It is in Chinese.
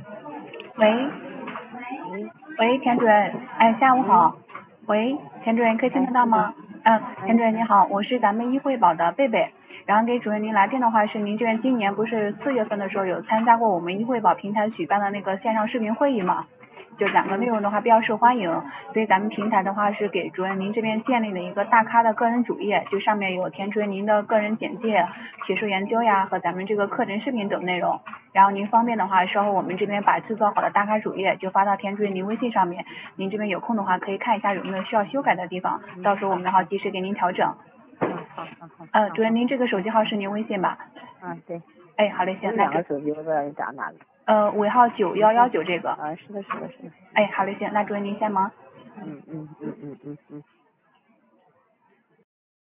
喂， 喂， 喂，田主任，哎，下午好。喂，田主任，可以听得到吗？田主任你好，我是咱们医惠保的贝贝，然后给主任您来电的话是您这边今年不是4月份的时候有参加过我们医惠保平台举办的那个线上视频会议嘛？就两个内容的话比较受欢迎，所以咱们平台的话是给主任您这边建立了一个大咖的个人主页，就上面有田主任您的个人简介、学术研究呀和咱们这个课程视频等内容。然后您方便的话，稍后我们这边把制作好的大咖主页就发到田主任您微信上面，您这边有空的话可以看一下有没有需要修改的地方，到时候我们的话及时给您调整。 好。 主任您这个手机号是您微信吧？ 对。 哎，好嘞，行，那两个手机我不知道你打哪个。 尾号9119这个。 是的。 哎，好嘞，行，那主任您先忙。